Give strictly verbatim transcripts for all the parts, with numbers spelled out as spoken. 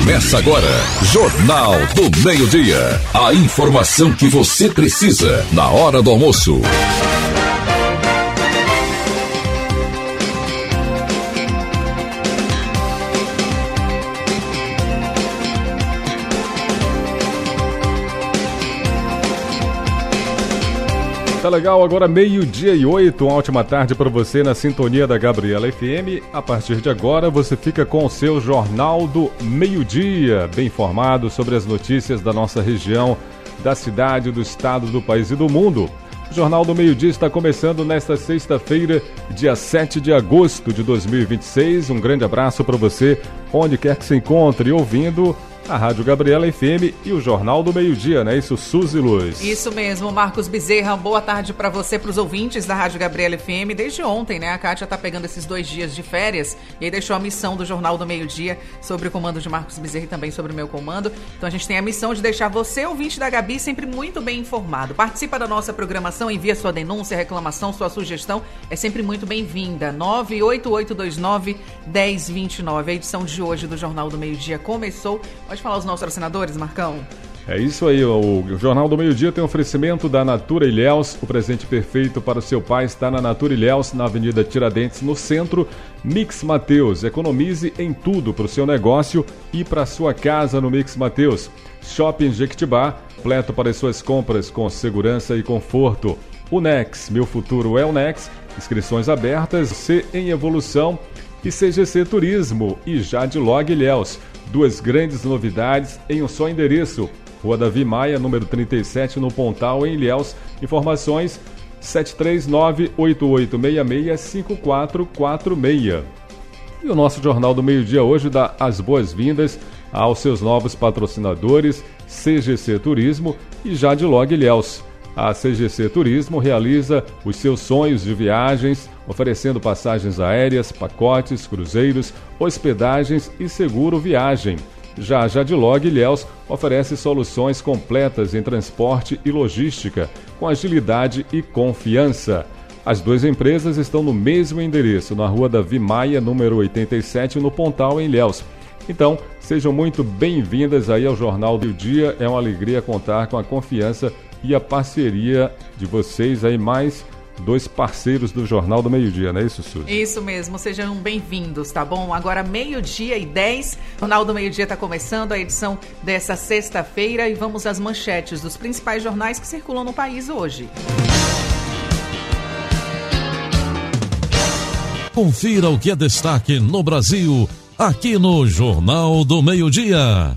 Começa agora, Jornal do Meio-Dia. A informação que você precisa na hora do almoço. Tá legal, agora meio-dia e oito, uma ótima tarde para você na sintonia da Gabriela F M. A partir de agora você fica com o seu Jornal do Meio-Dia, bem informado sobre as notícias da nossa região, da cidade, do estado, do país e do mundo. O Jornal do Meio-Dia está começando nesta sexta-feira, dia sete de agosto de dois mil e vinte e seis. Um grande abraço para você, onde quer que se encontre, ouvindo a Rádio Gabriela F M e o Jornal do Meio-Dia, não é isso, Suzy Luz? Isso mesmo, Marcos Bezerra, boa tarde para você, para os ouvintes da Rádio Gabriela F M. Desde ontem, né, a Kátia está pegando esses dois dias de férias e aí deixou a missão do Jornal do Meio-Dia sobre o comando de Marcos Bezerra e também sobre o meu comando. Então a gente tem a missão de deixar você, ouvinte da Gabi, sempre muito bem informado. Participa da nossa programação, envia sua denúncia, reclamação, sua sugestão, é sempre muito bem-vinda. nove oito oito dois nove, um zero dois nove. A edição de hoje do Jornal do Meio-Dia começou. Pode falar os nossos patrocinadores, Marcão? É isso aí, o Jornal do Meio-Dia tem oferecimento da Natura Ilhéus. O presente perfeito para o seu pai está na Natura Ilhéus, na Avenida Tiradentes, no centro. Mix Mateus, economize em tudo para o seu negócio e para a sua casa no Mix Mateus. Shopping Jequitibá, completo para as suas compras com segurança e conforto. Unex, meu futuro é Unex. Inscrições abertas, C em evolução e C G C Turismo e Jadlog Ilhéus. Duas grandes novidades em um só endereço. Rua Davi Maia, número trinta e sete, no Pontal, em Ilhéus. Informações sete três nove, oito oito seis seis, cinco quatro quatro seis. E o nosso Jornal do Meio-Dia hoje dá as boas-vindas aos seus novos patrocinadores, C G C Turismo e Jadlog Ilhéus. A C G C Turismo realiza os seus sonhos de viagens, oferecendo passagens aéreas, pacotes, cruzeiros, hospedagens e seguro viagem. Já a Jadlog Ilhéus oferece soluções completas em transporte e logística, com agilidade e confiança. As duas empresas estão no mesmo endereço, na Rua Davi Maia, número oitenta e sete, no Pontal, em Ilhéus. Então, sejam muito bem-vindas aí ao Jornal do Dia. É uma alegria contar com a confiança e a parceria de vocês aí, mais dois parceiros do Jornal do Meio-Dia, não é isso, Suzy? Isso mesmo, sejam bem-vindos, tá bom? Agora meio-dia e dez, o Jornal do Meio-Dia está começando a edição dessa sexta-feira e vamos às manchetes dos principais jornais que circulam no país hoje. Confira o que é destaque no Brasil, aqui no Jornal do Meio-Dia.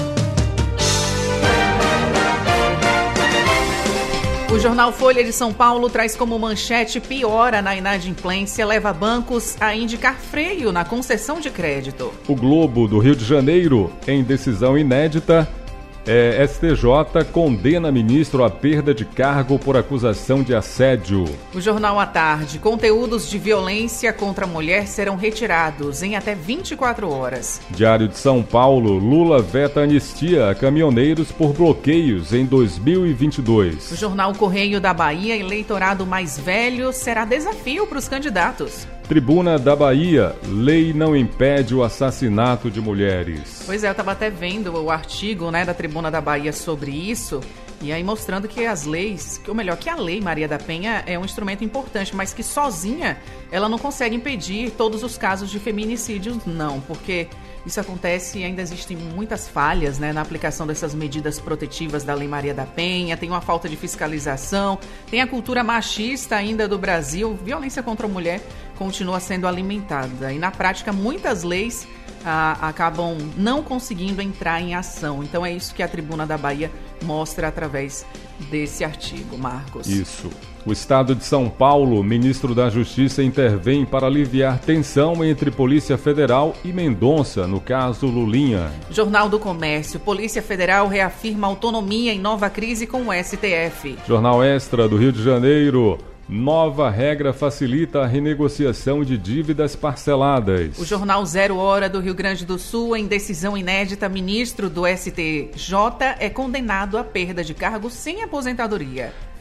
O jornal Folha de São Paulo traz como manchete: piora na inadimplência, leva bancos a indicar freio na concessão de crédito. O Globo do Rio de Janeiro, em decisão inédita, é, S T J condena ministro à perda de cargo por acusação de assédio. O Jornal à Tarde: conteúdos de violência contra a mulher serão retirados em até vinte e quatro horas. Diário de São Paulo: Lula veta anistia a caminhoneiros por bloqueios em dois mil e vinte e dois. O Jornal Correio da Bahia: eleitorado mais velho será desafio para os candidatos. Tribuna da Bahia: lei não impede o assassinato de mulheres. Pois é, eu estava até vendo o artigo, né, da Tribuna da Bahia sobre isso, e aí mostrando que as leis, ou melhor, que a Lei Maria da Penha é um instrumento importante, mas que sozinha ela não consegue impedir todos os casos de feminicídios, não, porque isso acontece e ainda existem muitas falhas, né, na aplicação dessas medidas protetivas da Lei Maria da Penha, tem uma falta de fiscalização, tem a cultura machista ainda do Brasil, violência contra a mulher continua sendo alimentada e na prática muitas leis ah, acabam não conseguindo entrar em ação. Então é isso que a Tribuna da Bahia mostra através desse artigo, Marcos. Isso. O Estado de São Paulo, ministro da Justiça intervém para aliviar tensão entre Polícia Federal e Mendonça, no caso Lulinha. Jornal do Comércio: Polícia Federal reafirma autonomia em nova crise com o S T F. Jornal Extra do Rio de Janeiro: nova regra facilita a renegociação de dívidas parceladas. O Jornal Zero Hora do Rio Grande do Sul: em decisão inédita, ministro do S T J é condenado à perda de cargo sem aposentadoria.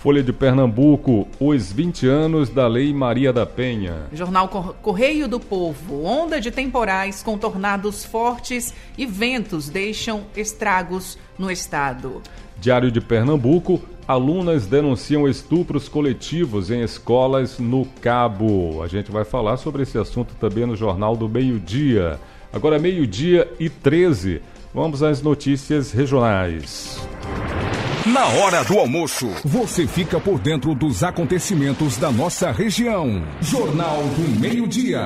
Folha de Pernambuco, os vinte anos da Lei Maria da Penha. Jornal Correio do Povo, onda de temporais com tornados fortes e ventos deixam estragos no estado. Diário de Pernambuco, alunas denunciam estupros coletivos em escolas no Cabo. A gente vai falar sobre esse assunto também no Jornal do Meio-Dia. Agora meio-dia e treze, vamos às notícias regionais. Na hora do almoço, você fica por dentro dos acontecimentos da nossa região. Jornal do Meio-Dia.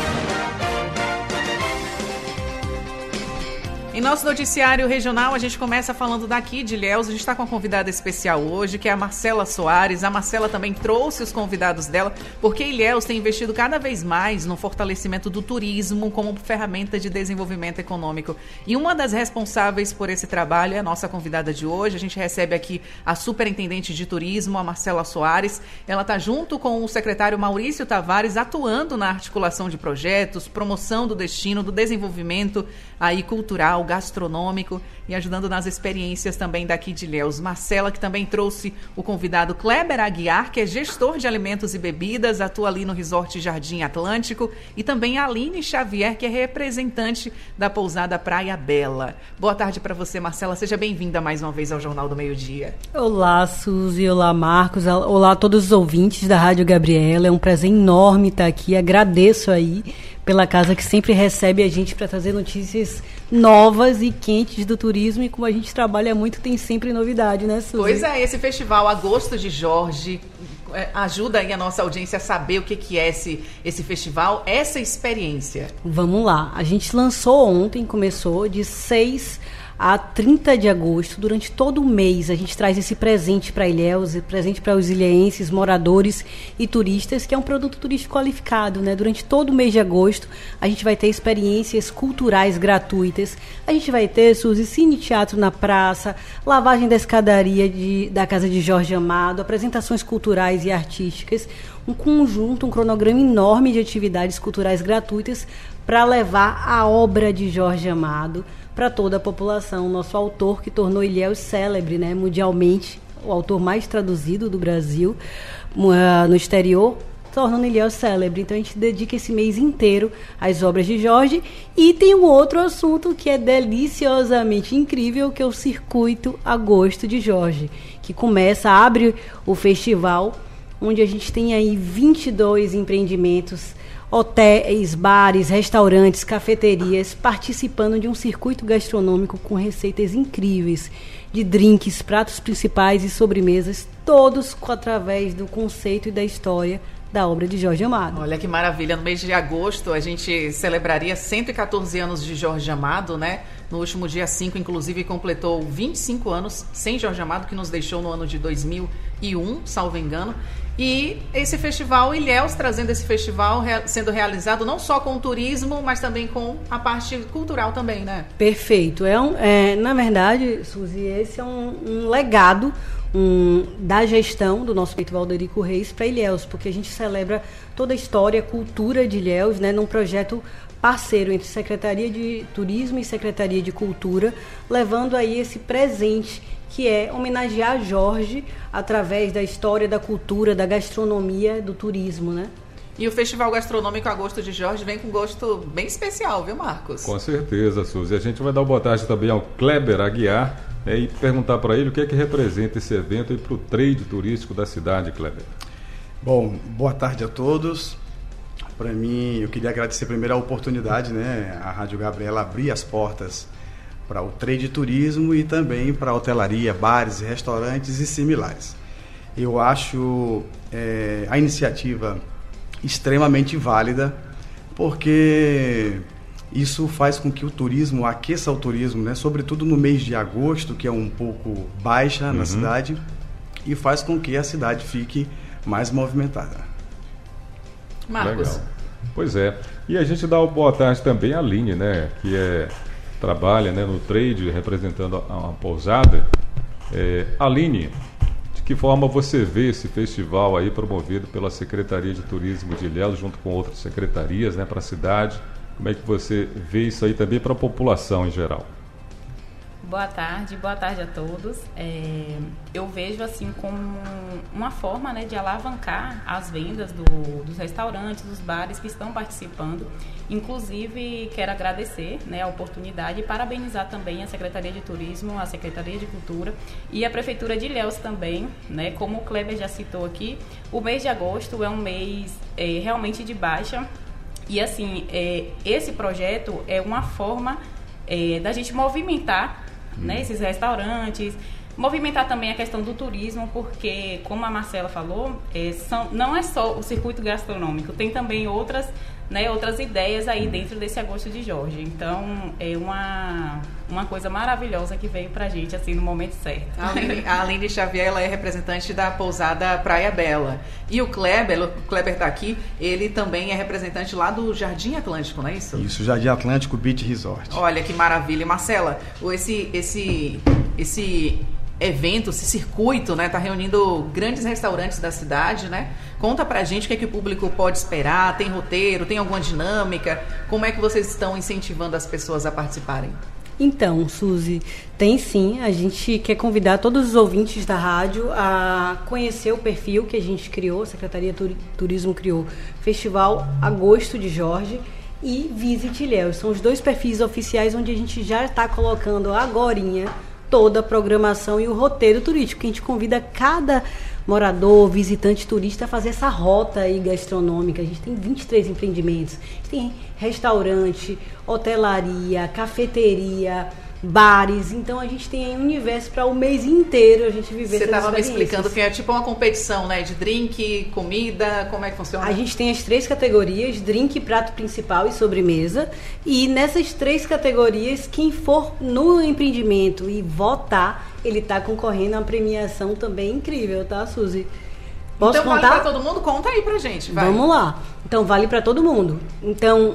Em nosso noticiário regional, a gente começa falando daqui de Ilhéus. A gente está com uma convidada especial hoje, que é a Marcela Soares. A Marcela também trouxe os convidados dela, porque Ilhéus tem investido cada vez mais no fortalecimento do turismo como ferramenta de desenvolvimento econômico. E uma das responsáveis por esse trabalho é a nossa convidada de hoje. A gente recebe aqui a superintendente de turismo, a Marcela Soares. Ela está junto com o secretário Maurício Tavares, atuando na articulação de projetos, promoção do destino, do desenvolvimento aí cultural, gastronômico e ajudando nas experiências também daqui de Ilhéus. Marcela, que também trouxe o convidado Kleber Aguiar, que é gestor de alimentos e bebidas, atua ali no Resort Jardim Atlântico, e também a Aline Xavier, que é representante da pousada Praia Bela. Boa tarde para você, Marcela. Seja bem-vinda mais uma vez ao Jornal do Meio-Dia. Olá, Suzy. Olá, Marcos. Olá a todos os ouvintes da Rádio Gabriela. É um prazer enorme estar aqui. Agradeço aí pela casa que sempre recebe a gente para trazer notícias novas e quentes do turismo, e como a gente trabalha muito, tem sempre novidade, né, Suzy? Pois é, esse festival Agosto de Jorge é, ajuda aí a nossa audiência a saber o que, que é esse, esse festival, essa experiência. Vamos lá, a gente lançou ontem, começou de seis a trinta de agosto, durante todo o mês a gente traz esse presente para Ilhéus, presente para os ilhéenses, moradores e turistas, que é um produto turístico qualificado, né? Durante todo o mês de agosto a gente vai ter experiências culturais gratuitas, a gente vai ter, Suzy, cine teatro na praça, lavagem da escadaria de, da casa de Jorge Amado, apresentações culturais e artísticas, um conjunto, um cronograma enorme de atividades culturais gratuitas para levar a obra de Jorge Amado para toda a população. Nosso autor que tornou Ilhéus célebre, né, mundialmente, o autor mais traduzido do Brasil uh, no exterior, tornando Ilhéus célebre. Então a gente dedica esse mês inteiro às obras de Jorge. E tem um outro assunto que é deliciosamente incrível, que é o Circuito Agosto de Jorge, que começa, abre o festival, onde a gente tem aí vinte e dois empreendimentos, hotéis, bares, restaurantes, cafeterias, participando de um circuito gastronômico com receitas incríveis, de drinks, pratos principais e sobremesas, todos através do conceito e da história da obra de Jorge Amado. Olha que maravilha, no mês de agosto a gente celebraria cento e catorze anos de Jorge Amado, né? No último dia cinco, inclusive, completou vinte e cinco anos sem Jorge Amado, que nos deixou no ano de dois mil e um, salvo engano. E esse festival, Ilhéus trazendo esse festival, sendo realizado não só com o turismo, mas também com a parte cultural também, né? Perfeito. É um, é, na verdade, Suzy, esse é um, um legado um, da gestão do nosso prefeito Valderico Reis para Ilhéus, porque a gente celebra toda a história, a cultura de Ilhéus, né, num projeto parceiro entre Secretaria de Turismo e Secretaria de Cultura, levando aí esse presente, que é homenagear Jorge através da história, da cultura, da gastronomia, do turismo, né? E o Festival Gastronômico Agosto de Jorge vem com gosto bem especial, viu, Marcos? Com certeza, Suzy. A gente vai dar uma boa tarde também ao Kleber Aguiar, né, e perguntar para ele o que é que representa esse evento para o trade turístico da cidade, Kleber. Bom, boa tarde a todos. Para mim, eu queria agradecer primeiro a oportunidade, né, a Rádio Gabriela abrir as portas para o trade turismo e também para a hotelaria, bares, restaurantes e similares. Eu acho é, a iniciativa extremamente válida, porque isso faz com que o turismo aqueça o turismo, né, sobretudo no mês de agosto, que é um pouco baixa uhum. na cidade, e faz com que a cidade fique mais movimentada. Marcos. Legal. Pois é. E a gente dá uma boa tarde também à Aline, né, que é... trabalha, né, no trade, representando a, a pousada. É, Aline, de que forma você vê esse festival aí promovido pela Secretaria de Turismo de Ilhéus, junto com outras secretarias, né, para a cidade? Como é que você vê isso aí também para a população em geral? Boa tarde, boa tarde a todos. É, eu vejo assim como uma forma, né, de alavancar as vendas do, dos restaurantes, dos bares que estão participando. Inclusive, quero agradecer, né, a oportunidade e parabenizar também a Secretaria de Turismo, a Secretaria de Cultura e a Prefeitura de Ilhéus também, né, como o Kleber já citou aqui, o mês de agosto é um mês é, realmente de baixa e assim, é, esse projeto é uma forma é, da gente movimentar, né, esses restaurantes, movimentar também a questão do turismo, porque, como a Marcela falou, é, são, não é só o circuito gastronômico, tem também outras, né, outras ideias aí dentro desse Agosto de Jorge. Então, é uma, uma coisa maravilhosa que veio pra gente, assim, no momento certo. A Aline, a Aline Xavier, ela é representante da pousada Praia Bela. E o Kleber, o Kleber tá aqui, ele também é representante lá do Jardim Atlântico, não é isso? Isso, Jardim Atlântico Beach Resort. Olha que maravilha. Marcela, esse, esse, esse evento, esse circuito, né, tá reunindo grandes restaurantes da cidade, né? Conta pra gente o que é que o público pode esperar, tem roteiro, tem alguma dinâmica, como é que vocês estão incentivando as pessoas a participarem? Então, Suzy, tem sim, a gente quer convidar todos os ouvintes da rádio a conhecer o perfil que a gente criou, a Secretaria de Turismo criou, Festival Agosto de Jorge e Visit Ilhéus. São os dois perfis oficiais onde a gente já está colocando agorinha toda a programação e o roteiro turístico, que a gente convida cada morador, visitante, turista a fazer essa rota aí gastronômica. A gente tem vinte e três empreendimentos, a gente tem restaurante, hotelaria, cafeteria, bares, então a gente tem aí um universo para o mês inteiro a gente viver. Você estava me explicando que é tipo uma competição, né, de drink, comida, como é que funciona? A gente tem as três categorias, drink, prato principal e sobremesa, e nessas três categorias, quem for no empreendimento e votar, ele está concorrendo a uma premiação também incrível, tá, Suzy? Posso então contar? Vale para todo mundo? Conta aí pra gente, vai. Vamos lá. Então vale para todo mundo. Então,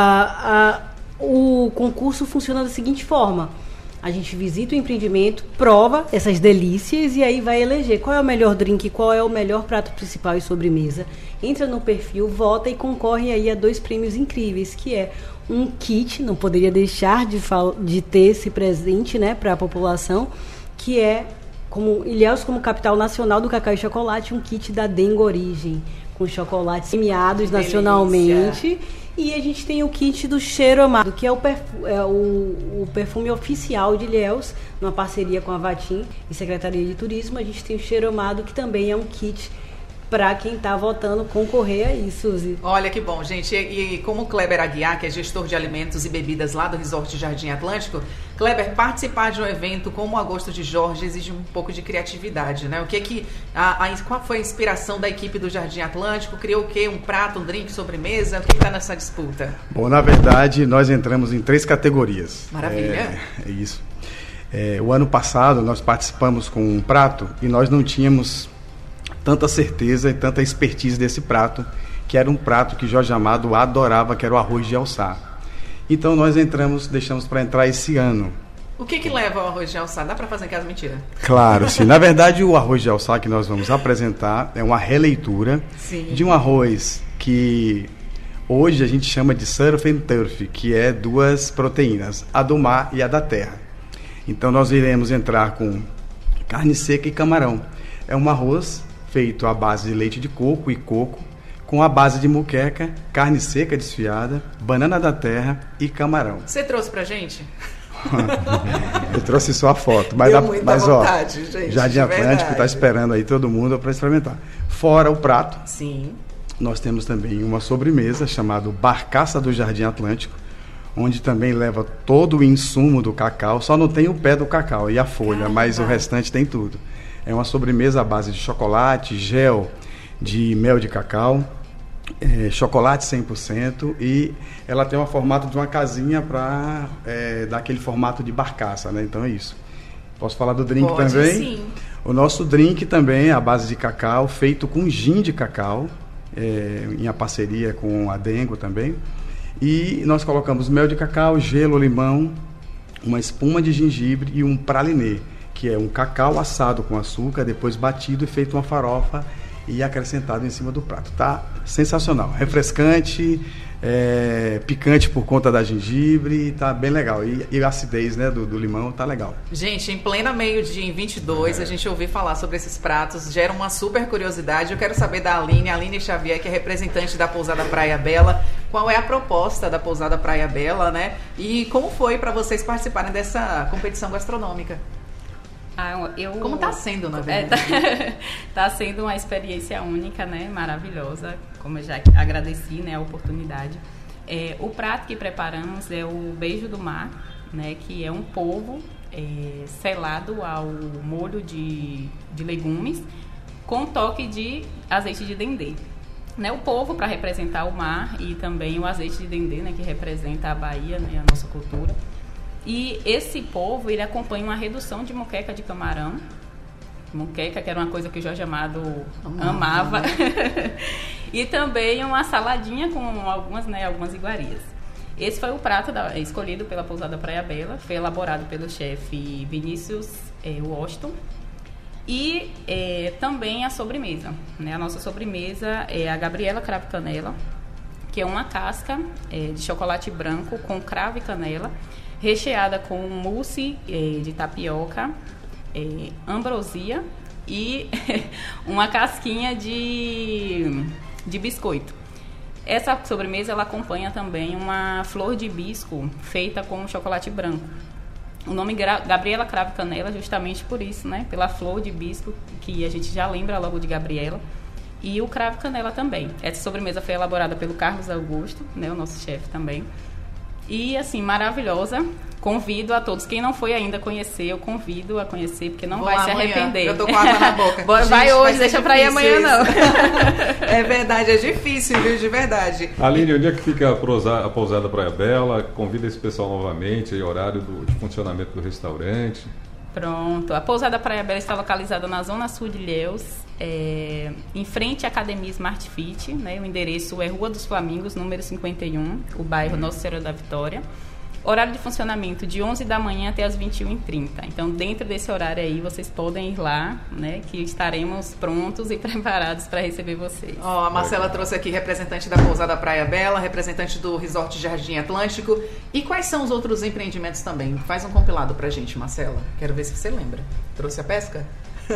a, a o concurso funciona da seguinte forma: a gente visita o empreendimento, prova essas delícias e aí vai eleger qual é o melhor drink, qual é o melhor prato principal e sobremesa. Entra no perfil, vota e concorre aí a dois prêmios incríveis, que é um kit, não poderia deixar de, de ter esse presente, né, para a população, que é como Ilhéus como capital nacional do cacau e chocolate, um kit da Dengo Origem, com chocolates premiados nacionalmente. E a gente tem o kit do Cheiro Amado, que é o, perfu- é o, o perfume oficial de Ilhéus, numa parceria com a Vatim e Secretaria de Turismo. A gente tem o Cheiro Amado, que também é um kit para quem está votando concorrer a isso, Suzy. Olha que bom, gente. E, e como o Kleber Aguiar, que é gestor de alimentos e bebidas lá do Resort Jardim Atlântico, Kleber, participar de um evento como o Agosto de Jorge exige um pouco de criatividade, né? O que é que a, a, qual foi a inspiração da equipe do Jardim Atlântico? Criou o quê? Um prato, um drink, sobremesa? O que está nessa disputa? Bom, na verdade, nós entramos em três categorias. Maravilha. É, é isso. É, o ano passado, nós participamos com um prato e nós não tínhamos tanta certeza e tanta expertise desse prato, que era um prato que Jorge Amado adorava, que era o arroz de alçá. Então nós entramos, deixamos para entrar esse ano. O que que leva ao arroz de alçá? Dá para fazer em casa? Mentira. Claro, sim. Na verdade, o arroz de alçá que nós vamos apresentar é uma releitura sim. de um arroz que hoje a gente chama de surf and turf, que é duas proteínas, a do mar e a da terra. Então nós iremos entrar com carne seca e camarão. É um arroz feito à base de leite de coco e coco, com a base de muqueca, carne seca desfiada, banana da terra e camarão. Você trouxe pra gente? Eu trouxe só a foto, mas, Deu a, muita mas vontade, ó, gente, Jardim Atlântico está esperando aí todo mundo para experimentar. Fora o prato, sim, nós temos também uma sobremesa chamada Barcaça do Jardim Atlântico, onde também leva todo o insumo do cacau, só não tem o pé do cacau e a folha, Caramba. Mas o restante tem tudo. É uma sobremesa à base de chocolate, gel de mel de cacau, é, chocolate cem por cento e ela tem um formato de uma casinha para é, dar aquele formato de barcaça, né? Então é isso. Posso falar do drink Pode, também? Sim. O nosso drink também é à base de cacau, feito com gin de cacau, é, em parceria com a Dengo também. E nós colocamos mel de cacau, gelo, limão, uma espuma de gengibre e um pralinê, que é um cacau assado com açúcar, depois batido e feito uma farofa e acrescentado em cima do prato. Tá sensacional, refrescante, É, picante por conta da gengibre, tá bem legal. E, e a acidez, né, do, do limão tá legal. Gente, em plena meio-dia, em vinte e dois, é. a gente ouviu falar sobre esses pratos, gera uma super curiosidade. Eu quero saber da Aline, Aline Xavier, que é representante da Pousada Praia Bela, qual é a proposta da Pousada Praia Bela, né? E como foi para vocês participarem dessa competição gastronômica? Ah, eu, Como está sendo, na verdade? É, tá, tá sendo uma experiência única, né? Maravilhosa, como eu já agradeci, né, a oportunidade. É, o prato que preparamos é o beijo do mar, né? Que é um polvo é, selado ao molho de, de legumes com toque de azeite de dendê. Né, o polvo para representar o mar e também o azeite de dendê, né, que representa a Bahia, né, a nossa cultura. E esse polvo, ele acompanha uma redução de moqueca de camarão. Moqueca, que era uma coisa que o Jorge Amado amava. amava. E também uma saladinha com algumas, né, algumas iguarias. Esse foi o prato da, escolhido pela Pousada Praia Bela. Foi elaborado pelo chefe Vinícius é, Washington. E é, também a sobremesa. Né? A nossa sobremesa é a Gabriela Cravo Canela, que é uma casca é, de chocolate branco com cravo e canela, recheada com mousse eh, de tapioca, eh, ambrosia e uma casquinha de, de biscoito. Essa sobremesa ela acompanha também uma flor de hibisco feita com chocolate branco. O nome Gabriela Cravo Canela justamente por isso, né? Pela flor de hibisco, que a gente já lembra logo de Gabriela. E o cravo canela também. Essa sobremesa foi elaborada pelo Carlos Augusto, né? O nosso chefe também. E, assim, maravilhosa. Convido a todos. Quem não foi ainda conhecer, eu convido a conhecer, porque não Vou vai lá se amanhã. arrepender. Eu tô com água na boca. Gente, vai hoje, deixa pra ir amanhã, não. É verdade, é difícil, viu? De verdade. Aline, onde é que fica a Pousada, a Pousada Praia Bela? Convida esse pessoal novamente, aí, horário do, de funcionamento do restaurante. Pronto. A Pousada Praia Bela está localizada na Zona Sul de Ilhéus, é, em frente à Academia Smart Fit, né? O endereço é Rua dos Flamingos, número cinquenta e um, o bairro Nossa Senhora da Vitória. Horário de funcionamento de onze da manhã até as vinte e uma e trinta. Então, dentro desse horário aí, vocês podem ir lá, né? Que estaremos prontos e preparados para receber vocês. Ó, oh, a Marcela trouxe aqui representante da Pousada Praia Bela, representante do Resort Jardim Atlântico. E quais são os outros empreendimentos também? Faz um compilado pra gente, Marcela. Quero ver se você lembra. Trouxe a pesca?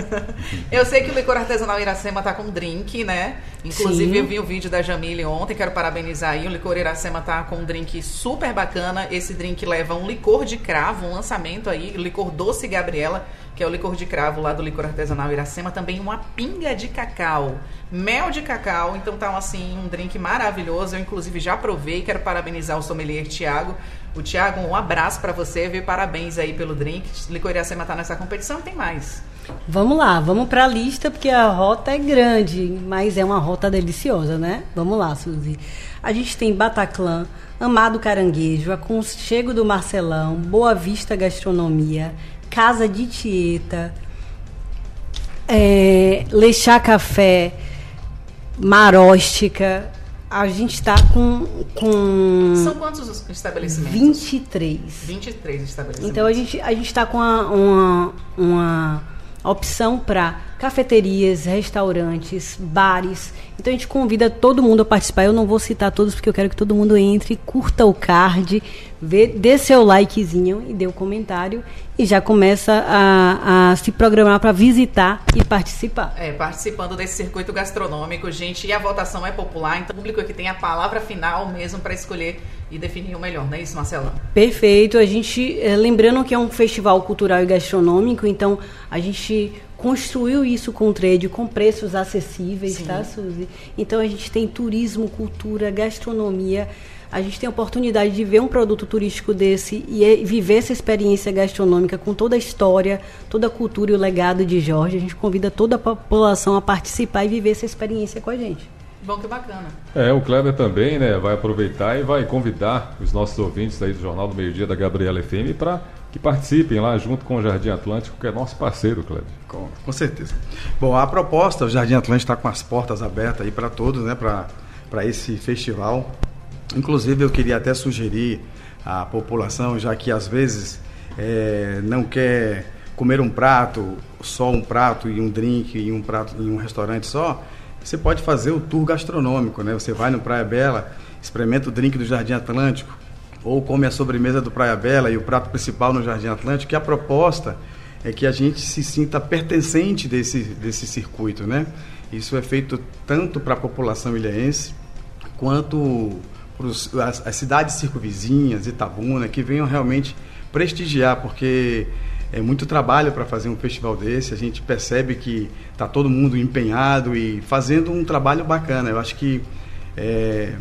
Eu sei que o Licor Artesanal Iracema tá com um drink, né? Inclusive, sim, eu vi o vídeo da Jamile ontem, quero parabenizar aí. O Licor Iracema tá com um drink super bacana. Esse drink leva um licor de cravo, um lançamento aí, o licor Doce Gabriela, que é o licor de cravo lá do Licor Artesanal Iracema. Também uma pinga de cacau, mel de cacau. Então tá assim, um drink maravilhoso. Eu inclusive já provei, quero parabenizar o sommelier Thiago. O Thiago, um abraço pra você, viu? Parabéns aí pelo drink. Licor Iracema tá nessa competição, tem mais. Vamos lá, vamos para a lista, porque a rota é grande, mas é uma rota deliciosa, né? Vamos lá, Suzy. A gente tem Bataclan, Amado Caranguejo, Aconchego do Marcelão, Boa Vista Gastronomia, Casa de Tieta, é, Lechá Café, Maróstica. A gente está com, com... São quantos estabelecimentos? vinte e três. vinte e três estabelecimentos. Então a gente a está com uma... uma, uma opção para cafeterias, restaurantes, bares. Então a gente convida todo mundo a participar. Eu não vou citar todos porque eu quero que todo mundo entre, curta o card, vê, dê seu likezinho e dê o comentário e já começa a, a se programar para visitar e participar. É, participando desse circuito gastronômico, gente, e a votação é popular, então o público aqui tem a palavra final mesmo para escolher e definir o melhor, não é isso, Marcela? Perfeito. A gente, é, lembrando que é um festival cultural e gastronômico, então a gente construiu isso com trade, com preços acessíveis, sim, tá, Suzy? Então a gente tem turismo, cultura, gastronomia. A gente tem a oportunidade de ver um produto turístico desse e viver essa experiência gastronômica com toda a história, toda a cultura e o legado de Jorge. A gente convida toda a população a participar e viver essa experiência com a gente. Bom, que bacana. É, o Kleber também, né, vai aproveitar e vai convidar os nossos ouvintes aí do Jornal do Meio Dia da Gabriela F M para que participem lá junto com o Jardim Atlântico, que é nosso parceiro, Kleber. Com, com certeza. Bom, a proposta, o Jardim Atlântico está com as portas abertas aí para todos, né, para esse festival. Inclusive, eu queria até sugerir à população, já que às vezes é, não quer comer um prato, só um prato e um drink e um prato em um restaurante só, você pode fazer o tour gastronômico, né? Você vai no Praia Bela experimenta o drink do Jardim Atlântico, ou come a sobremesa do Praia Bela e o prato principal no Jardim Atlântico, que a proposta é que a gente se sinta pertencente desse, desse circuito, né? Isso é feito tanto para a população ilhéense, quanto para as, as cidades circunvizinhas, Itabuna, que venham realmente prestigiar, porque é muito trabalho para fazer um festival desse. A gente percebe que está todo mundo empenhado e fazendo um trabalho bacana. Eu acho que é,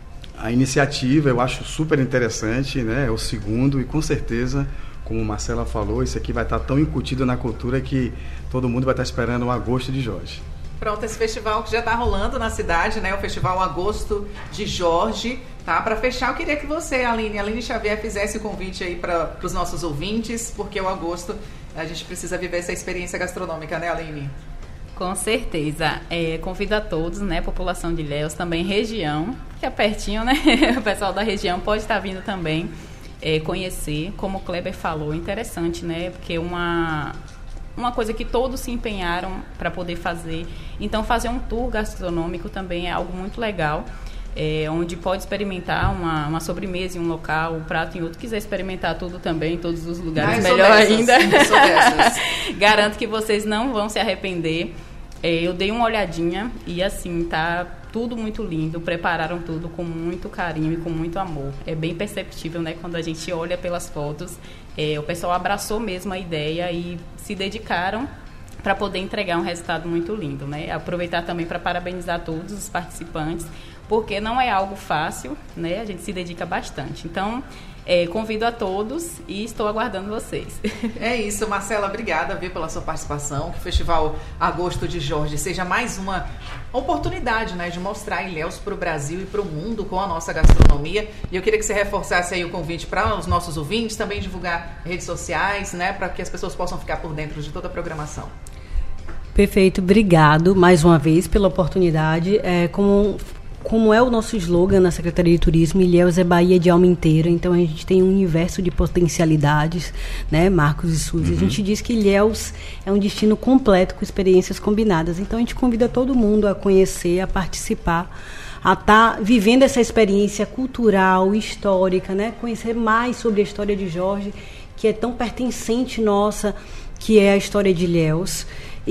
a iniciativa, eu acho super interessante, né? É o segundo, e com certeza, como Marcela falou, isso aqui vai estar tão incutido na cultura que todo mundo vai estar esperando o Agosto de Jorge. Pronto, esse festival que já está rolando na cidade, né? O Festival Agosto de Jorge, tá? Para fechar, eu queria que você, Aline, Aline Xavier, fizesse o convite aí para os nossos ouvintes, porque o agosto a gente precisa viver essa experiência gastronômica, né, Aline? Com certeza. É, convido a todos, né, população de Ilhéus, também região, que é pertinho, né? O pessoal da região pode estar vindo também é, conhecer. Como o Kleber falou, interessante, né? Porque uma... uma coisa que todos se empenharam para poder fazer. Então, fazer um tour gastronômico também é algo muito legal, é, onde pode experimentar uma, uma sobremesa em um local, um prato em outro. Quiser experimentar tudo também, em todos os lugares, ah, melhor dessas, ainda. Sou dessas. Garanto que vocês não vão se arrepender. É, eu dei uma olhadinha e, assim, tá tudo muito lindo. Prepararam tudo com muito carinho e com muito amor. É bem perceptível, né, quando a gente olha pelas fotos. É, o pessoal abraçou mesmo a ideia e se dedicaram para poder entregar um resultado muito lindo, né? Aproveitar também para parabenizar todos os participantes, porque não é algo fácil, né? A gente se dedica bastante. Então, é, convido a todos e estou aguardando vocês. É isso, Marcela, obrigada, viu, pela sua participação. Que o Festival Agosto de Jorge seja mais uma oportunidade, né, de mostrar Ilhéus para o Brasil e para o mundo com a nossa gastronomia. E eu queria que você reforçasse aí o convite para os nossos ouvintes, também divulgar redes sociais, né, para que as pessoas possam ficar por dentro de toda a programação. Perfeito, obrigado mais uma vez pela oportunidade. É, como, como é o nosso slogan na Secretaria de Turismo, Ilhéus é Bahia de alma inteira, então a gente tem um universo de potencialidades, né, Marcos e Suzy? Uhum. A gente diz que Ilhéus é um destino completo com experiências combinadas, então a gente convida todo mundo a conhecer, a participar, a estar tá vivendo essa experiência cultural, histórica, né, conhecer mais sobre a história de Jorge, que é tão pertencente nossa, que é a história de Ilhéus,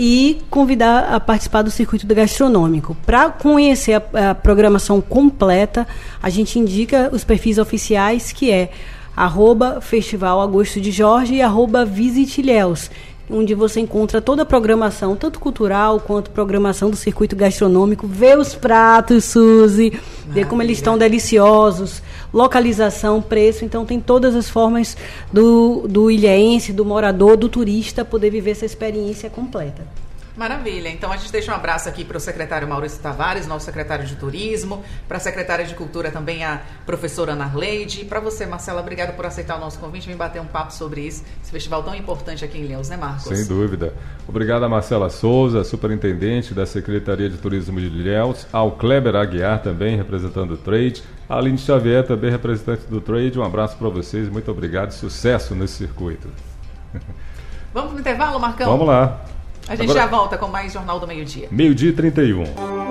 e convidar a participar do circuito gastronômico. Para conhecer a, a programação completa, a gente indica os perfis oficiais, que é arroba Festival Agosto de Jorge e arroba Visit Ilhéus, onde você encontra toda a programação, tanto cultural quanto programação do circuito gastronômico. Vê os pratos, Suzy, vê como eles estão deliciosos, localização, preço. Então tem todas as formas do, do ilhéense, do morador, do turista poder viver essa experiência completa. Maravilha. Então a gente deixa um abraço aqui para o secretário Maurício Tavares, nosso secretário de Turismo, para a secretária de Cultura também, a professora Narleide, e para você, Marcela, obrigado por aceitar o nosso convite, vem bater um papo sobre isso, esse festival tão importante aqui em Ilhéus, né, Marcos? Sem dúvida. Obrigado a Marcela Souza, superintendente da Secretaria de Turismo de Ilhéus, ao Kleber Aguiar também, representando o Trade, a Aline Xavier, também representante do Trade. Um abraço para vocês, muito obrigado e sucesso nesse circuito. Vamos para o intervalo, Marcão? Vamos lá. A gente Agora, já volta com mais Jornal do Meio-Dia. Meio-dia e trinta e um.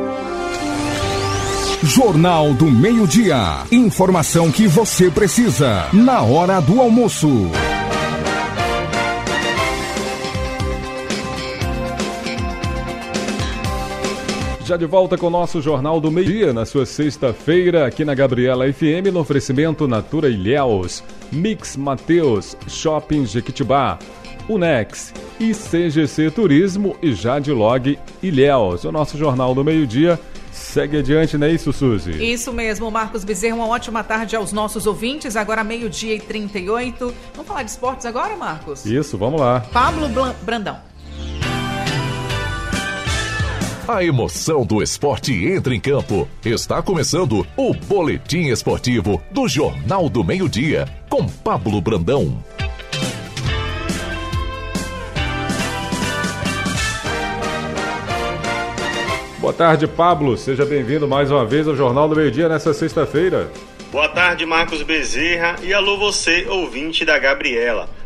Jornal do Meio-Dia. Informação que você precisa na hora do almoço. Já de volta com o nosso Jornal do Meio-Dia, na sua sexta-feira, aqui na Gabriela F M, no oferecimento Natura Ilhéus, Mix Mateus, Shopping Jequitibá, Unex e C G C Turismo e Jadlog Ilhéus. O nosso Jornal do Meio-Dia segue adiante, não é isso, Suzy? Isso mesmo, Marcos Bezerra, uma ótima tarde aos nossos ouvintes, agora meio-dia e trinta e oito. Vamos falar de esportes agora, Marcos? Isso, vamos lá. Pablo Brandão. A emoção do esporte entra em campo. Está começando o Boletim Esportivo do Jornal do Meio-Dia, com Pablo Brandão. Boa tarde, Pablo. Seja bem-vindo mais uma vez ao Jornal do Meio-Dia nessa sexta-feira. Boa tarde, Marcos Bezerra, e alô você, ouvinte da Gabriela.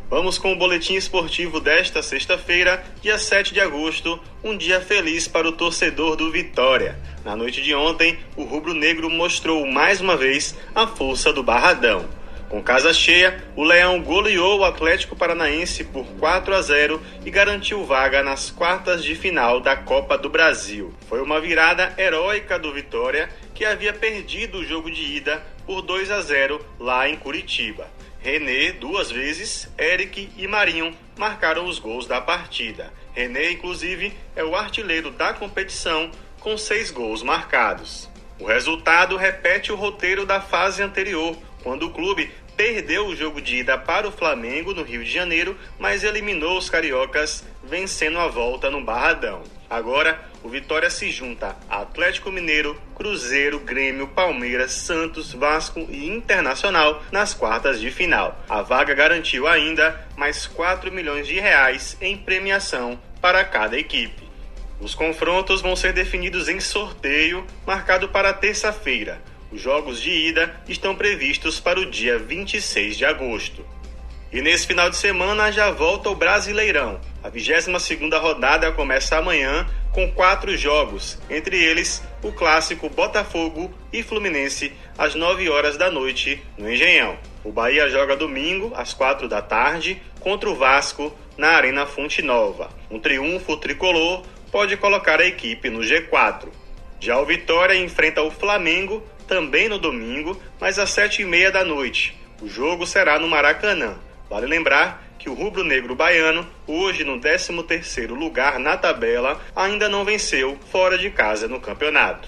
Vamos com o boletim esportivo desta sexta-feira, dia sete de agosto, um dia feliz para o torcedor do Vitória. Na noite de ontem, o rubro-negro mostrou mais uma vez a força do Barradão. Com casa cheia, o Leão goleou o Atlético Paranaense por quatro a zero e garantiu vaga nas quartas de final da Copa do Brasil. Foi uma virada heróica do Vitória, que havia perdido o jogo de ida por dois a zero lá em Curitiba. René, duas vezes, Eric e Marinho marcaram os gols da partida. René, inclusive, é o artilheiro da competição com seis gols marcados. O resultado repete o roteiro da fase anterior, quando o clube perdeu o jogo de ida para o Flamengo no Rio de Janeiro, mas eliminou os cariocas, vencendo a volta no Barradão. Agora, o Vitória se junta a Atlético Mineiro, Cruzeiro, Grêmio, Palmeiras, Santos, Vasco e Internacional nas quartas de final. A vaga garantiu ainda mais quatro milhões de reais em premiação para cada equipe. Os confrontos vão ser definidos em sorteio, marcado para terça-feira. Os jogos de ida estão previstos para o dia vinte e seis de agosto. E nesse final de semana já volta o Brasileirão. A vigésima segunda rodada começa amanhã com quatro jogos, entre eles o clássico Botafogo e Fluminense às nove horas da noite no Engenhão. O Bahia joga domingo às quatro da tarde contra o Vasco na Arena Fonte Nova. Um triunfo tricolor pode colocar a equipe no G quatro. Já o Vitória enfrenta o Flamengo também no domingo, mas às sete e meia da noite. O jogo será no Maracanã. Vale lembrar que o rubro-negro baiano, hoje no décimo terceiro lugar na tabela, ainda não venceu fora de casa no campeonato.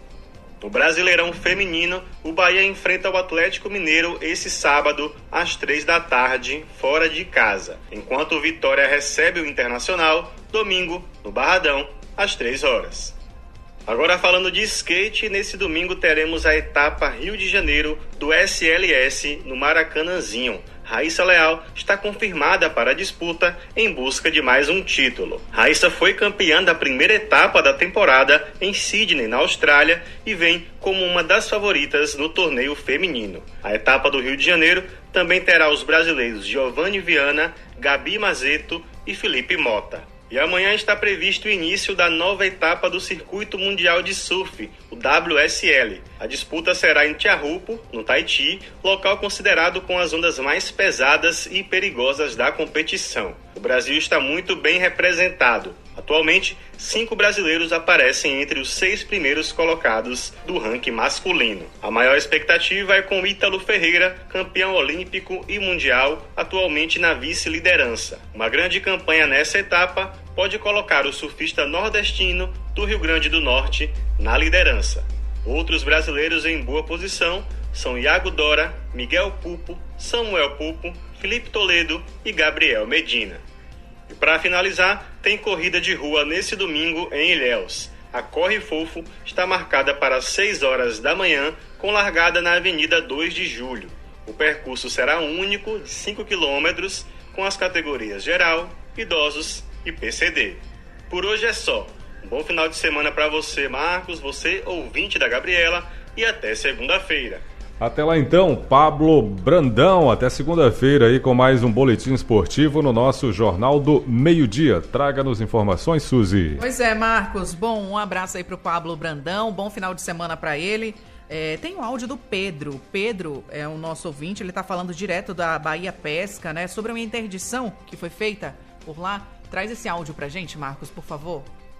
No Brasileirão Feminino, o Bahia enfrenta o Atlético Mineiro esse sábado às três da tarde, fora de casa, enquanto o Vitória recebe o Internacional, domingo, no Barradão, às três horas. Agora falando de skate, nesse domingo teremos a etapa Rio de Janeiro do S L S no Maracanãzinho. Raíssa Leal está confirmada para a disputa em busca de mais um título. Raíssa foi campeã da primeira etapa da temporada em Sydney, na Austrália, e vem como uma das favoritas no torneio feminino. A etapa do Rio de Janeiro também terá os brasileiros Giovanni Viana, Gabi Mazeto e Felipe Mota. E amanhã está previsto o início da nova etapa do Circuito Mundial de Surf, o W S L. A disputa será em Tiahupo, no Tahiti, local considerado com as ondas mais pesadas e perigosas da competição. O Brasil está muito bem representado. Atualmente, cinco brasileiros aparecem entre os seis primeiros colocados do ranking masculino. A maior expectativa é com Ítalo Ferreira, campeão olímpico e mundial, atualmente na vice-liderança. Uma grande campanha nessa etapa pode colocar o surfista nordestino do Rio Grande do Norte na liderança. Outros brasileiros em boa posição são Iago Dora, Miguel Pupo, Samuel Pupo, Felipe Toledo e Gabriel Medina. E para finalizar, tem corrida de rua nesse domingo em Ilhéus. A Corre Fofo está marcada para seis horas da manhã, com largada na Avenida dois de julho. O percurso será único, de cinco quilômetros, com as categorias geral, idosos e P C D. Por hoje é só. Um bom final de semana para você, Marcos, você, ouvinte da Gabriela, e até segunda-feira. Até lá então, Pablo Brandão, até segunda-feira aí com mais um boletim esportivo no nosso Jornal do Meio-Dia. Traga-nos informações, Suzy. Pois é, Marcos. Bom, um abraço aí pro Pablo Brandão, bom final de semana para ele. É, tem o áudio do Pedro. Pedro é o nosso ouvinte, ele tá falando direto da Bahia Pesca, né, sobre uma interdição que foi feita por lá. Traz esse áudio pra gente, Marcos, por favor.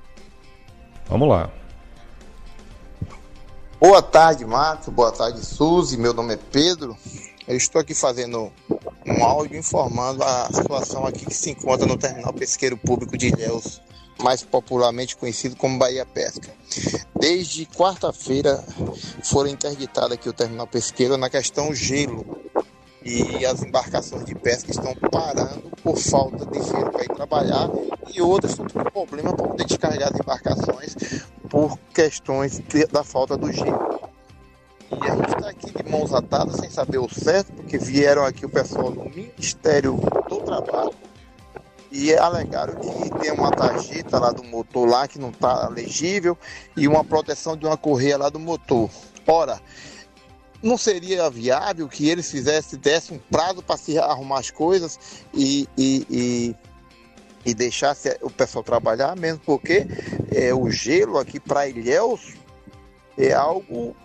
Vamos lá. Boa tarde, Marcos. Boa tarde, Suzy. Meu nome é Pedro. Eu estou aqui fazendo um áudio informando a situação aqui que se encontra no terminal pesqueiro público de Ilhéus, mais popularmente conhecido como Bahia Pesca. Desde quarta-feira foram interditadas aqui o terminal pesqueiro na questão gelo, e as embarcações de pesca estão parando por falta de gelo para ir trabalhar, e outras estão tendo problema para poder descarregar as embarcações por questões de, da falta do gelo. E a gente está aqui de mãos atadas, sem saber o certo, porque vieram aqui o pessoal do Ministério do Trabalho e alegaram que tem uma tarjeta lá do motor lá que não está legível e uma proteção de uma correia lá do motor. Ora, não seria viável que eles fizessem, dessem um prazo para se arrumar as coisas e, e, e, e deixasse o pessoal trabalhar, mesmo porque é, o gelo aqui para Ilhéus é algo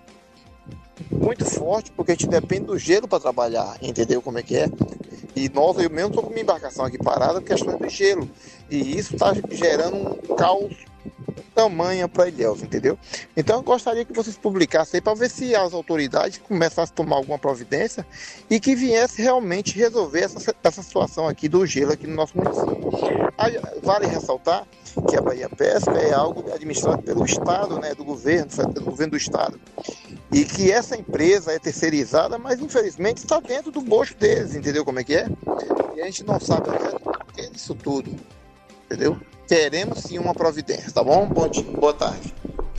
muito forte, porque a gente depende do gelo para trabalhar, entendeu como é que é? E nós, eu mesmo estou com minha embarcação aqui parada por questão do gelo, e isso está gerando um caos tamanha para Ilhéus, entendeu? Então eu gostaria que vocês publicassem aí para ver se as autoridades começassem a tomar alguma providência e que viesse realmente resolver essa, essa situação aqui do gelo aqui no nosso município. Aí, vale ressaltar que a Bahia Pesca é algo administrado pelo Estado, né, do governo, do governo do Estado, e que essa empresa é terceirizada, mas infelizmente está dentro do bolso deles, entendeu como é que é? E a gente não sabe o que é isso tudo, entendeu? Teremos sim uma providência, tá bom? Bom dia, boa tarde.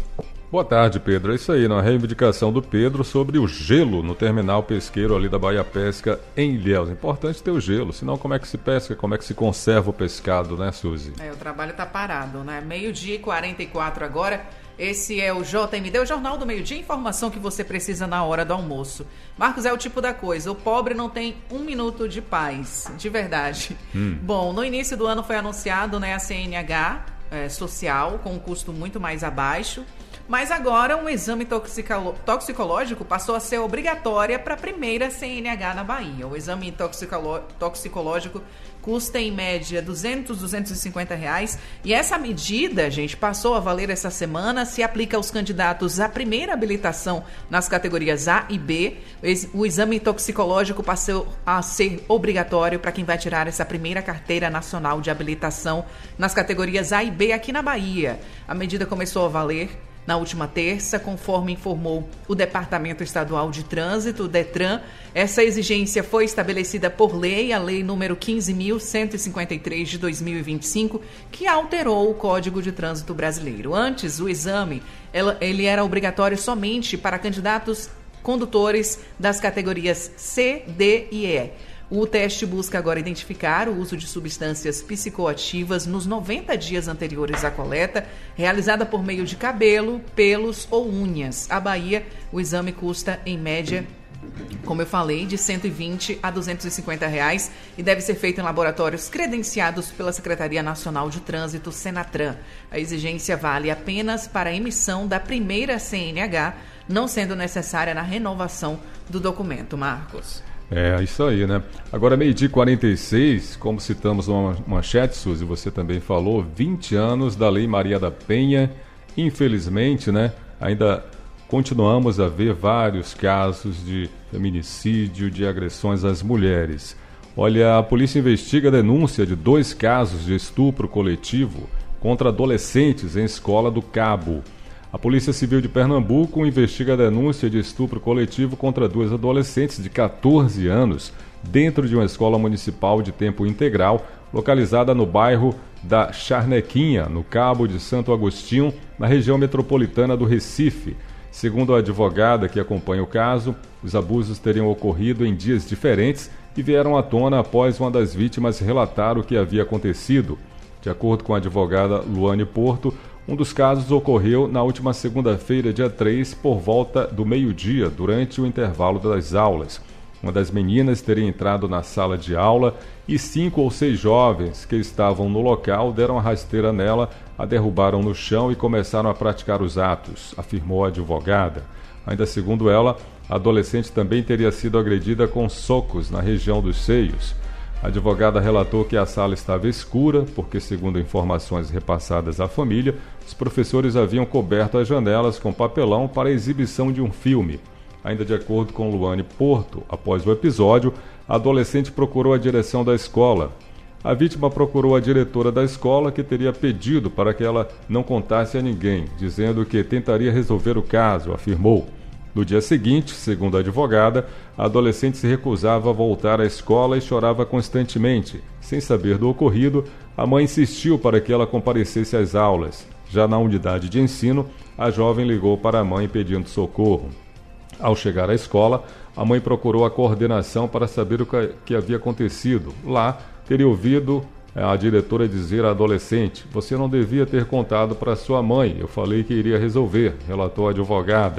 Boa tarde, Pedro. É isso aí, na reivindicação do Pedro sobre o gelo no terminal pesqueiro ali da Bahia Pesca em Ilhéus. É importante ter o gelo, senão como é que se pesca, como é que se conserva o pescado, né, Suzy? É, o trabalho tá parado, né? Meio-dia e quarenta e quatro agora. Esse é o J M D, o Jornal do Meio-Dia, informação que você precisa na hora do almoço. Marcos, é o tipo da coisa, o pobre não tem um minuto de paz, de verdade. Hum. Bom, no início do ano foi anunciado, né, a C N H é, social, com um custo muito mais abaixo, mas agora um exame toxicolo- toxicológico passou a ser obrigatória para a primeira C N H na Bahia. O exame toxicolo- toxicológico custa em média duzentos, duzentos e cinquenta reais. E essa medida, gente, passou a valer essa semana, se aplica aos candidatos à primeira habilitação nas categorias A e B. O exame toxicológico passou a ser obrigatório para quem vai tirar essa primeira carteira nacional de habilitação nas categorias A e B aqui na Bahia. A medida começou a valer na última terça, conforme informou o Departamento Estadual de Trânsito, o DETRAN. Essa exigência foi estabelecida por lei, a Lei número quinze mil cento e cinquenta e três de dois mil e vinte e cinco, que alterou o Código de Trânsito Brasileiro. Antes, o exame ele era obrigatório somente para candidatos condutores das categorias C, D e E. O teste busca agora identificar o uso de substâncias psicoativas nos noventa dias anteriores à coleta, realizada por meio de cabelo, pelos ou unhas. A Bahia, o exame custa, em média, como eu falei, de cento e vinte a duzentos e cinquenta reais e deve ser feito em laboratórios credenciados pela Secretaria Nacional de Trânsito, Senatran. A exigência vale apenas para a emissão da primeira C N H, não sendo necessária na renovação do documento. Marcos. É, isso aí, né? Agora, meio-dia e quarenta e seis, como citamos numa manchete, Suzy, você também falou, vinte anos da Lei Maria da Penha. Infelizmente, né, ainda continuamos a ver vários casos de feminicídio, de agressões às mulheres. Olha, a polícia investiga a denúncia de dois casos de estupro coletivo contra adolescentes em Escola do Cabo. A Polícia Civil de Pernambuco investiga a denúncia de estupro coletivo contra duas adolescentes de catorze anos dentro de uma escola municipal de tempo integral localizada no bairro da Charnequinha, no Cabo de Santo Agostinho, na região metropolitana do Recife. Segundo a advogada que acompanha o caso, os abusos teriam ocorrido em dias diferentes e vieram à tona após uma das vítimas relatar o que havia acontecido. De acordo com a advogada Luane Porto, um dos casos ocorreu na última segunda-feira, dia três, por volta do meio-dia, durante o intervalo das aulas. Uma das meninas teria entrado na sala de aula e cinco ou seis jovens que estavam no local deram a rasteira nela, a derrubaram no chão e começaram a praticar os atos, afirmou a advogada. Ainda segundo ela, a adolescente também teria sido agredida com socos na região dos seios. A advogada relatou que a sala estava escura, porque, segundo informações repassadas à família, os professores haviam coberto as janelas com papelão para a exibição de um filme. Ainda de acordo com Luane Porto, após o episódio, a adolescente procurou a direção da escola. A vítima procurou a diretora da escola, que teria pedido para que ela não contasse a ninguém, dizendo que tentaria resolver o caso, afirmou. No dia seguinte, segundo a advogada, a adolescente se recusava a voltar à escola e chorava constantemente. Sem saber do ocorrido, a mãe insistiu para que ela comparecesse às aulas. Já na unidade de ensino, a jovem ligou para a mãe pedindo socorro. Ao chegar à escola, a mãe procurou a coordenação para saber o que havia acontecido. Lá, teria ouvido a diretora dizer à adolescente: "Você não devia ter contado para sua mãe, eu falei que iria resolver", relatou a advogada.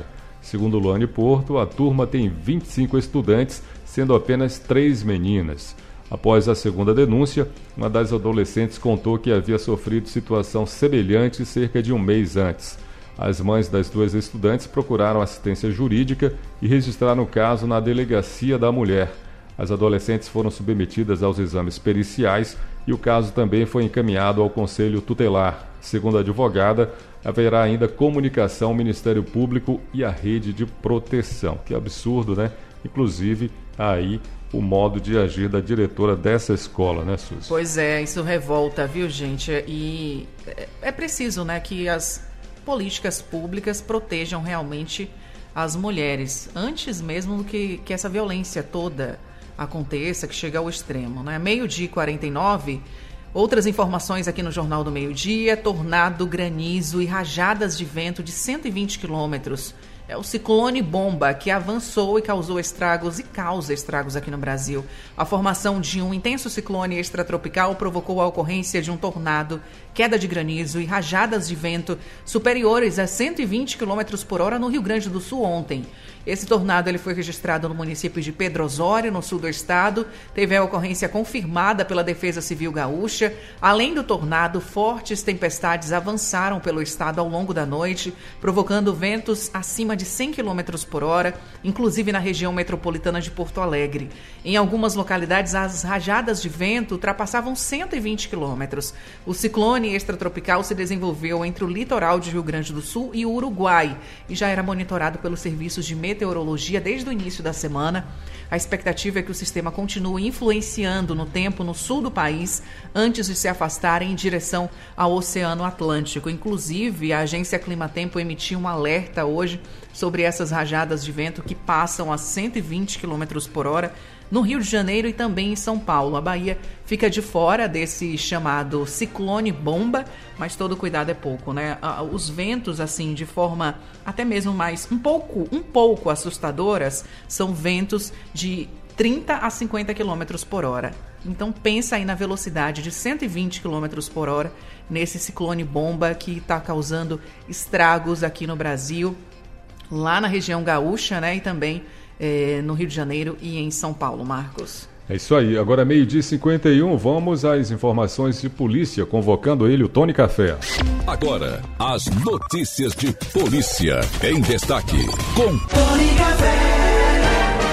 Segundo Luane Porto, a turma tem vinte e cinco estudantes, sendo apenas três meninas. Após a segunda denúncia, uma das adolescentes contou que havia sofrido situação semelhante cerca de um mês antes. As mães das duas estudantes procuraram assistência jurídica e registraram o caso na Delegacia da Mulher. As adolescentes foram submetidas aos exames periciais e o caso também foi encaminhado ao Conselho Tutelar. Segundo a advogada, haverá ainda comunicação ao Ministério Público e à rede de proteção. Que absurdo, né? Inclusive, aí o modo de agir da diretora dessa escola, né, Suzy? Pois é, isso revolta, viu, gente? E é preciso, né, que as políticas públicas protejam realmente as mulheres, antes mesmo do que, que essa violência toda aconteça, que chega ao extremo, né? Meio-dia e quarenta e nove, outras informações aqui no Jornal do Meio-Dia: tornado, granizo e rajadas de vento de cento e vinte quilômetros. É o ciclone bomba que avançou e causou estragos e causa estragos aqui no Brasil. A formação de um intenso ciclone extratropical provocou a ocorrência de um tornado, queda de granizo e rajadas de vento superiores a cento e vinte quilômetros por hora no Rio Grande do Sul ontem. Esse tornado ele foi registrado no município de Pedro Osório, no sul do estado. Teve a ocorrência confirmada pela Defesa Civil Gaúcha. Além do tornado, fortes tempestades avançaram pelo estado ao longo da noite, provocando ventos acima de cem quilômetros por hora, inclusive na região metropolitana de Porto Alegre. Em algumas localidades, as rajadas de vento ultrapassavam cento e vinte quilômetros. O ciclone extratropical se desenvolveu entre o litoral de Rio Grande do Sul e o Uruguai e já era monitorado pelos serviços de meteorologia desde o início da semana. A expectativa é que o sistema continue influenciando no tempo no sul do país antes de se afastarem em direção ao Oceano Atlântico. Inclusive, a agência Climatempo emitiu um alerta hoje sobre essas rajadas de vento que passam a cento e vinte quilômetros por hora no Rio de Janeiro e também em São Paulo. A Bahia fica de fora desse chamado ciclone bomba, mas todo cuidado é pouco, né? Os ventos, assim, de forma até mesmo mais um pouco, um pouco assustadoras, são ventos de trinta a cinquenta quilômetros por hora. Então pensa aí na velocidade de cento e vinte quilômetros por hora nesse ciclone bomba que está causando estragos aqui no Brasil, lá na região gaúcha, né? E também é, no Rio de Janeiro e em São Paulo, Marcos. É isso aí. Agora meio-dia e cinquenta e um, vamos às informações de polícia, convocando ele, o Tony Café. Agora, as notícias de polícia em destaque, com Tony Café.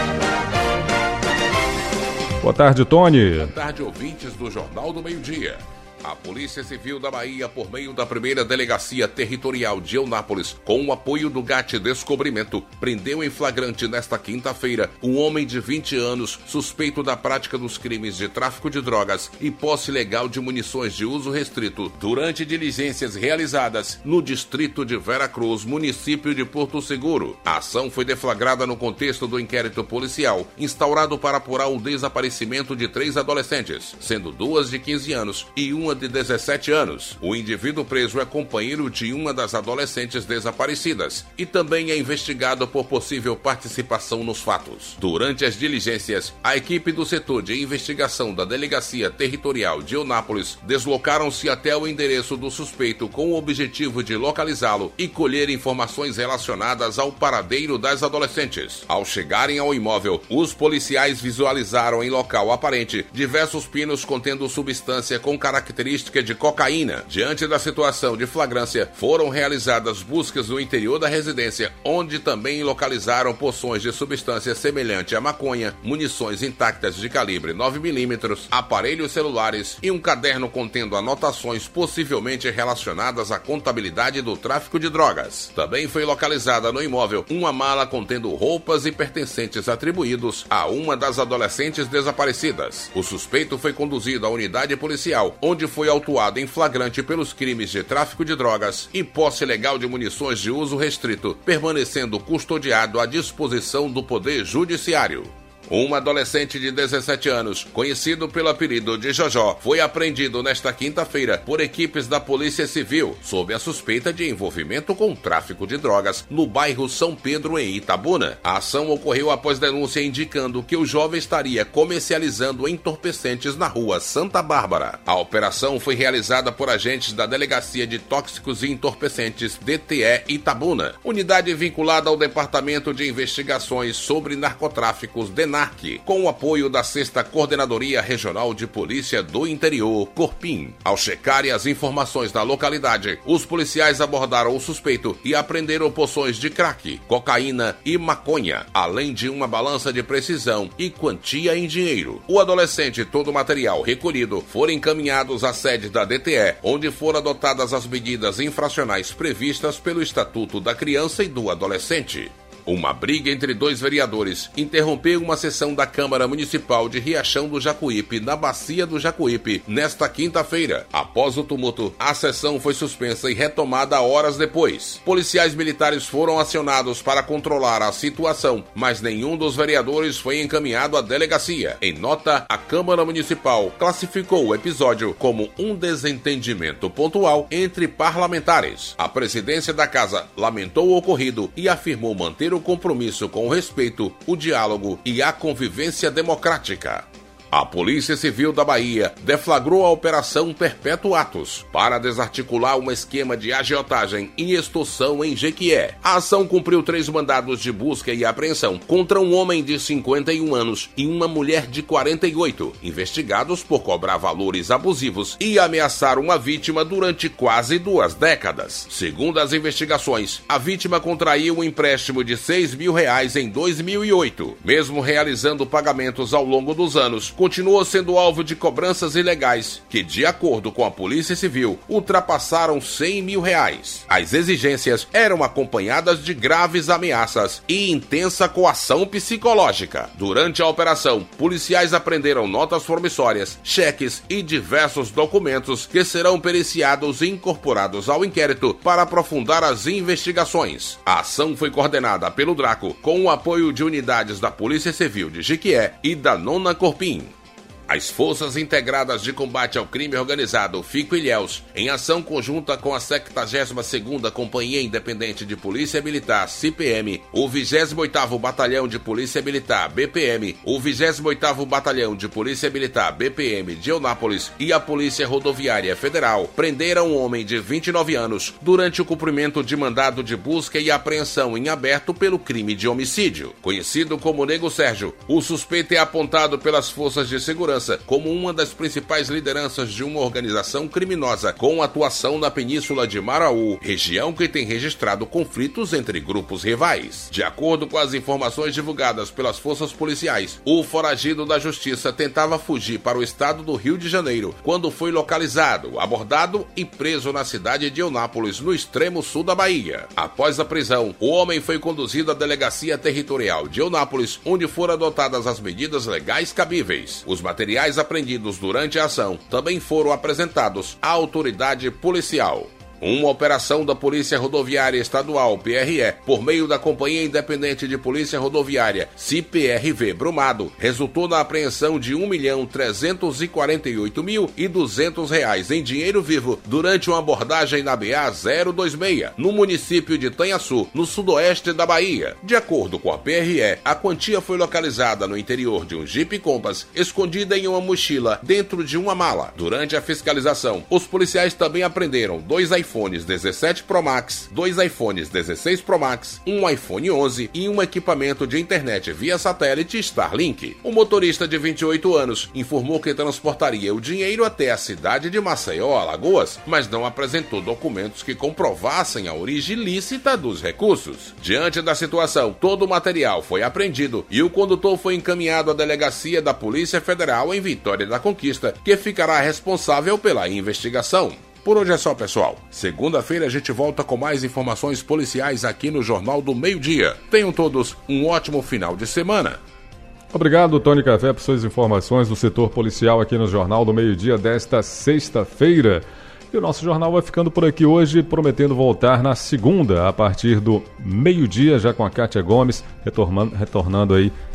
Boa tarde, Tony. Boa tarde, ouvintes do Jornal do Meio-Dia. A Polícia Civil da Bahia, por meio da primeira Delegacia Territorial de Eunápolis, com o apoio do GAT Descobrimento, prendeu em flagrante nesta quinta-feira um homem de vinte anos suspeito da prática dos crimes de tráfico de drogas e posse ilegal de munições de uso restrito durante diligências realizadas no distrito de Vera Cruz, município de Porto Seguro. A ação foi deflagrada no contexto do inquérito policial instaurado para apurar o desaparecimento de três adolescentes, sendo duas de quinze anos e uma de dezessete anos. O indivíduo preso é companheiro de uma das adolescentes desaparecidas e também é investigado por possível participação nos fatos. Durante as diligências, a equipe do setor de investigação da Delegacia Territorial de Eunápolis deslocaram-se até o endereço do suspeito com o objetivo de localizá-lo e colher informações relacionadas ao paradeiro das adolescentes. Ao chegarem ao imóvel, os policiais visualizaram em local aparente diversos pinos contendo substância com características característica de cocaína. Diante da situação de flagrância, foram realizadas buscas no interior da residência, onde também localizaram porções de substância semelhante à maconha, munições intactas de calibre nove milímetros, aparelhos celulares e um caderno contendo anotações possivelmente relacionadas à contabilidade do tráfico de drogas. Também foi localizada no imóvel uma mala contendo roupas e pertencentes atribuídos a uma das adolescentes desaparecidas. O suspeito foi conduzido à unidade policial, onde foi autuado em flagrante pelos crimes de tráfico de drogas e posse ilegal de munições de uso restrito, permanecendo custodiado à disposição do Poder Judiciário. Um adolescente de dezessete anos, conhecido pelo apelido de Jojó, foi apreendido nesta quinta-feira por equipes da Polícia Civil, sob a suspeita de envolvimento com o tráfico de drogas no bairro São Pedro, em Itabuna. A ação ocorreu após denúncia indicando que o jovem estaria comercializando entorpecentes na rua Santa Bárbara. A operação foi realizada por agentes da Delegacia de Tóxicos e Entorpecentes D T E Itabuna, unidade vinculada ao Departamento de Investigações sobre Narcotráficos DENARC, com o apoio da sexta Coordenadoria Regional de Polícia do Interior, Corpim. Ao checarem as informações da localidade, os policiais abordaram o suspeito e apreenderam poções de crack, cocaína e maconha, além de uma balança de precisão e quantia em dinheiro. O adolescente e todo o material recolhido foram encaminhados à sede da D T E, onde foram adotadas as medidas infracionais previstas pelo Estatuto da Criança e do Adolescente. Uma briga entre dois vereadores interrompeu uma sessão da Câmara Municipal de Riachão do Jacuípe, na Bacia do Jacuípe, nesta quinta-feira. Após o tumulto, a sessão foi suspensa e retomada horas depois. Policiais militares foram acionados para controlar a situação, mas nenhum dos vereadores foi encaminhado à delegacia. Em nota, a Câmara Municipal classificou o episódio como um desentendimento pontual entre parlamentares. A presidência da casa lamentou o ocorrido e afirmou manter o compromisso com o respeito, o diálogo e a convivência democrática. A Polícia Civil da Bahia deflagrou a Operação Perpetuatus para desarticular um esquema de agiotagem e extorsão em Jequié. A ação cumpriu três mandados de busca e apreensão contra um homem de cinquenta e um anos e uma mulher de quarenta e oito, investigados por cobrar valores abusivos e ameaçar uma vítima durante quase duas décadas. Segundo as investigações, a vítima contraiu um empréstimo de seis mil reais em dois mil e oito. Mesmo realizando pagamentos ao longo dos anos, continuou sendo alvo de cobranças ilegais, que, de acordo com a Polícia Civil, ultrapassaram cem mil reais. As exigências eram acompanhadas de graves ameaças e intensa coação psicológica. Durante a operação, policiais apreenderam notas promissórias, cheques e diversos documentos que serão periciados e incorporados ao inquérito para aprofundar as investigações. A ação foi coordenada pelo Draco, com o apoio de unidades da Polícia Civil de Jequié e da nona Corpim. As Forças Integradas de Combate ao Crime Organizado, Fico Ilhéus, em ação conjunta com a setenta e segunda Companhia Independente de Polícia Militar, C P M, o vigésimo oitavo Batalhão de Polícia Militar, B P M, o vigésimo oitavo Batalhão de Polícia Militar, B P M, de Eunápolis e a Polícia Rodoviária Federal, prenderam um homem de vinte e nove anos durante o cumprimento de mandado de busca e apreensão em aberto pelo crime de homicídio. Conhecido como Nego Sérgio, o suspeito é apontado pelas forças de segurança como uma das principais lideranças de uma organização criminosa com atuação na Península de Maraú, região que tem registrado conflitos entre grupos rivais. De acordo com as informações divulgadas pelas forças policiais, o foragido da justiça tentava fugir para o estado do Rio de Janeiro quando foi localizado, abordado e preso na cidade de Eunápolis, no extremo sul da Bahia. Após a prisão, o homem foi conduzido à Delegacia Territorial de Eunápolis, onde foram adotadas as medidas legais cabíveis. Os materiais Materiais apreendidos durante a ação também foram apresentados à autoridade policial. Uma operação da Polícia Rodoviária Estadual, P R E, por meio da Companhia Independente de Polícia Rodoviária, C P R V Brumado, resultou na apreensão de um milhão trezentos e quarenta e oito mil e duzentos reais em dinheiro vivo durante uma abordagem na B A zero dois seis, no município de Tanhaçu, no sudoeste da Bahia. De acordo com a P R E, a quantia foi localizada no interior de um Jeep Compass, escondida em uma mochila dentro de uma mala. Durante a fiscalização, os policiais também apreenderam dois iPhones iPhones dezessete Pro Max, dois iPhones dezesseis Pro Max, um iPhone onze e um equipamento de internet via satélite Starlink. O motorista de vinte e oito anos informou que transportaria o dinheiro até a cidade de Maceió, Alagoas, mas não apresentou documentos que comprovassem a origem ilícita dos recursos. Diante da situação, todo o material foi apreendido e o condutor foi encaminhado à delegacia da Polícia Federal em Vitória da Conquista, que ficará responsável pela investigação. Por hoje é só, pessoal. Segunda-feira a gente volta com mais informações policiais aqui no Jornal do Meio-Dia. Tenham todos um ótimo final de semana. Obrigado, Tony Café, por suas informações do setor policial aqui no Jornal do Meio-Dia desta sexta-feira. E o nosso jornal vai ficando por aqui hoje, prometendo voltar na segunda, a partir do meio-dia, já com a Kátia Gomes, retornando, retornando aí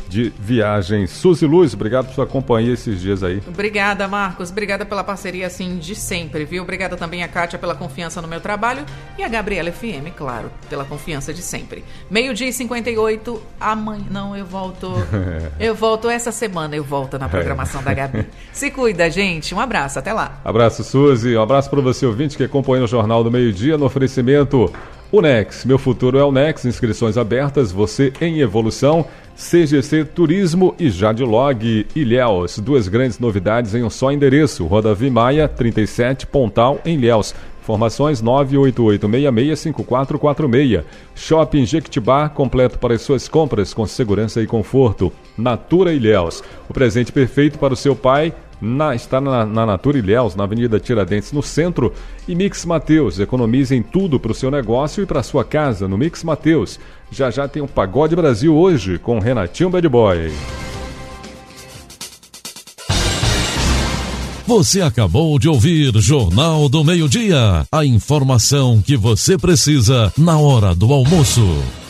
de viagem. Suzy Luz, obrigado por sua companhia esses dias aí. Obrigada, Marcos. Obrigada pela parceria, assim, de sempre, viu? Obrigada também a Kátia pela confiança no meu trabalho e a Gabriela F M, claro, pela confiança de sempre. Meio-dia e cinquenta e oito, amanhã... Não, eu volto... eu volto essa semana, eu volto na programação da Gabi. Se cuida, gente. Um abraço, até lá. Abraço, Suzy. Um abraço para você, ouvinte, que acompanha o Jornal do Meio-Dia no oferecimento Unex. Meu futuro é Unex. Inscrições abertas, você em evolução. C G C Turismo e Jadlog Ilhéus. Duas grandes novidades em um só endereço. Roda Vimaia trinta e sete, Pontal, em Ilhéus. Informações nove oito oito seis seis cinco quatro quatro seis. Shopping Jequitibá, completo para as suas compras com segurança e conforto. Natura Ilhéus. O presente perfeito para o seu pai na, está na, na Natura Ilhéus, na Avenida Tiradentes, no centro. E Mix Mateus. Economize em tudo para o seu negócio e para a sua casa no Mix Mateus. Já já tem um Pagode Brasil hoje com Renatinho Bad Boy. Você acabou de ouvir Jornal do Meio-Dia. A informação que você precisa na hora do almoço.